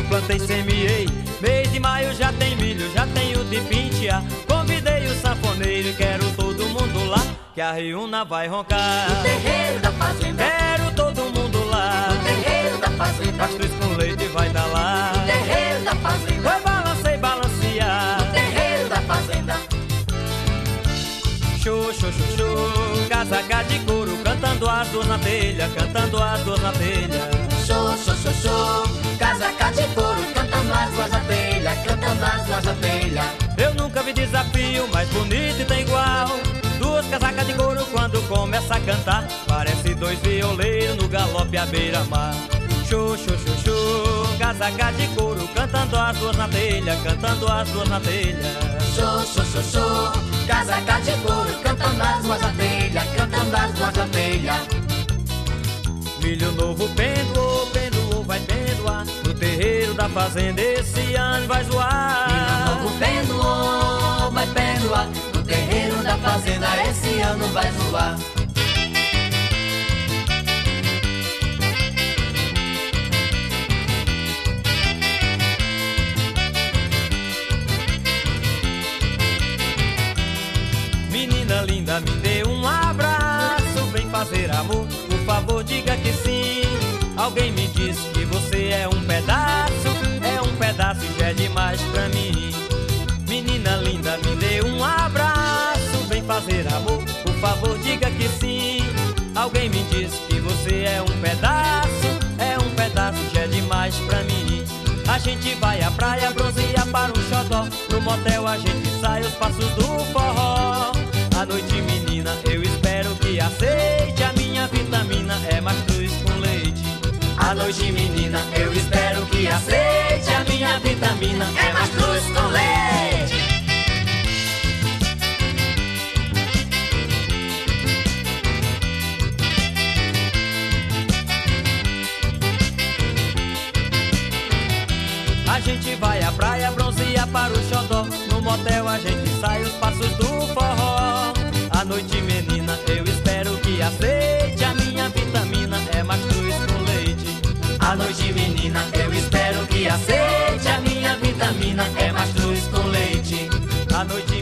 plantei, semeei. Mês de maio já tem milho, já tenho de pintear. Convidei o sanfoneiro e quero todo mundo lá, que a riuna vai roncar. No terreiro da fazenda, quero todo mundo lá. No terreiro da fazenda, Pastruz com leite vai dar lá. No terreiro da fazenda, Vai balancei, balancear. No terreiro da fazenda. Show, show, show, show. Casaca de couro, cantando as duas na telha, cantando as duas na telha. Show, show, show, show. Casaca de couro, cantando as duas na telha, cantando as duas na telha. Eu nunca vi desafio mais bonito e tem igual. Duas casacas de couro quando começa a cantar, parece dois violeiros no galope à beira-mar. Show, show, show, show. Casaca de couro, cantando as duas na telha, cantando as duas na telha. Show, show, show, show. Casaca de couro, cantando as duas na telha, cantando as duas na telha. Milho novo pendoou, pendoou, vai pendoar. No terreiro da fazenda esse ano vai zoar. Milho novo pendoou, vai pendoar. No terreiro da fazenda esse ano vai zoar. Menina linda, me dê um abraço, vem fazer amor, por favor diga que sim. Alguém me disse que você é um pedaço e já é demais pra mim. Menina linda, me dê um abraço, vem fazer amor, por favor diga que sim. Alguém me disse que você é um pedaço e já é demais pra mim. A gente vai à praia, bronzeia para um xodó, no motel a gente sai os passos do forró. À noite, menina, eu espero que aceite, a minha vitamina é mastruz com leite. À noite, menina, eu espero que aceite, a minha vitamina é mastruz com leite. A gente vai à praia, bronzeia para o xodó, no motel a gente sai os passos do forró. À noite, menina, eu espero que aceite, a minha vitamina é mastruz com leite. À noite, menina, eu espero que aceite, a minha vitamina é mastruz com leite. À noite,